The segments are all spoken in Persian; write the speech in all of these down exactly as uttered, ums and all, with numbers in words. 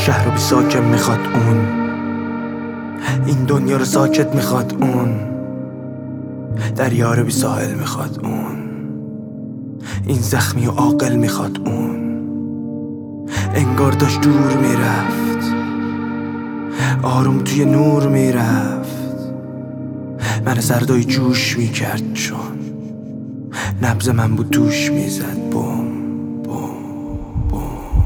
شهر رو بی ساکن میخواد اون، این دنیا رو ساکت میخواد اون، دریا رو بی ساحل میخواد اون، این زخمی و عاقل میخواد اون. انگار داشت دور میرفت، آروم توی نور میرفت، من سردای جوش میکرد چون نبض من بود توش میزد بوم بوم بوم.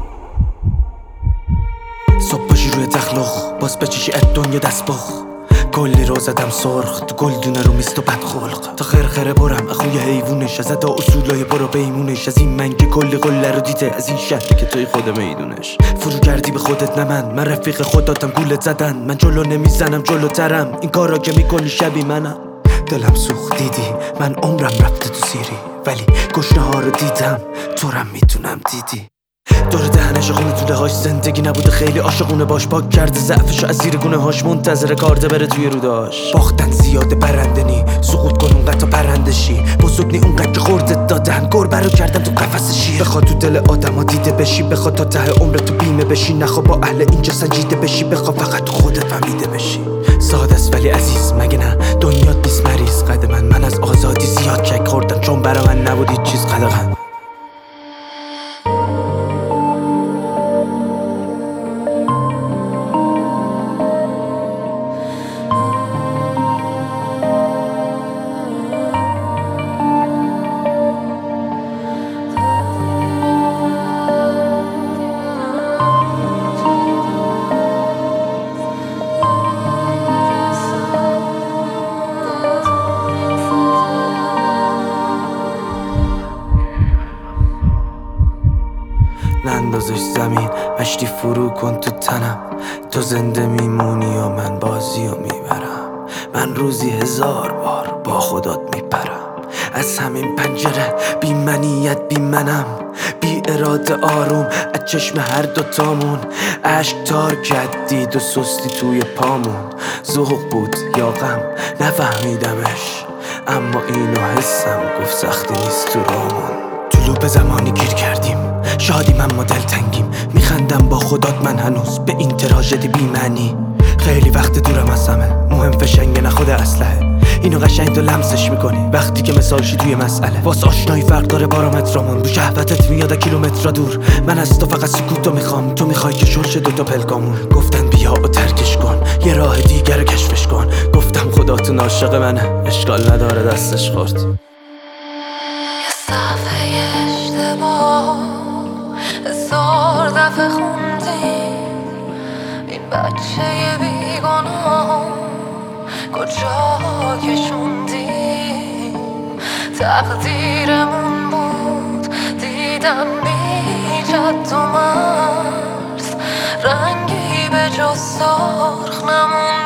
صبح باشی روی تخلق باز بچشی اد دنیا دست بخ، کلی رو زدم سرخ تو گلدونه رو میست و بدخلق، تا خرخره برم اخوی حیوونش، از ادا اصولای برو بیمونش، از این من که کلی قله رو دیده، از این شهری که توی خود میدونش. فرو کردی به خودت نه من، من رفیق خوداتم گولت زدن، من جلو نمیزنم جلوترم، این کارا که میکنی شبی منم. دلم سوخت دیدی من عمرم رفته تو سیری، ولی گشنه ها رو دیدم تو رم میتونم دیدی. دور دهنش خونه توله هاش زندگی نبوده خیلی عاشقونه باش، پاک کرده ضعفشو از زیر گونه هاش، منتظر کارده بره توی روداش. باختن زیاده برنده نی، سقوط کن اونقدر تا پرنده شی، بزرگ نی اونقدر که خوردت دادن، گربه رو کردن تو قفس شیر. بخواد تو دل آدم ها دیده بشی، بخواد تا ته عمر تو بیمه بشی، نخواه با اهل اینجا سنجیده بشی، بخواه فقط تو خودت فهمیده بشی. ساده است ولی عزیز مگه نه دنیات بیست مریض، قد من من از آزادی زیاد کک خوردم، چون برا من نبود هیچ چیز قدغن. نندازش زمین مشتی فرو کن تو تنم، تو زنده میمونی و من بازی رو میبرم، من روزی هزار بار با خودت میپرم، از همین پنجره بی منیت بی منم، بی اراده آروم از چشم هر دوتامون، عشق تار کردید و سستی توی پامون، ذوق بود یا غم نفهمیدمش، اما اینو حسم گفت سختی نیست تو رامون. تو لوپ زمانی گیر کردیم شادیم اما دلتنگیم، میخندم با خودات من هنوز به این تراژدی بی معنی، خیلی وقت دورم از همه مهم فشنگ نخود اسلحه، اینو قشنگ تو لمسش میکنی وقتی که مثالشی توی مسئله، واس آشنایی فرق داره بارامترامون، رو شهوتت میاد کیلومتر دور، من از تو فقط سکوتو میخوام، تو میخوای که شلش دوتا پلکامون. گفتن بیا و ترکش کن یه راه دیگر رو کشفش کن، گفتم خداتون عاشق منه اشکال نداره دستش خورد. صفحه اشتباه هزار دفعه خوندیم، این بچه بیگناه کجا کشوندیم، تقدیرمون بود دیدم بی جد و مرز، رنگی به جز سرخ نمون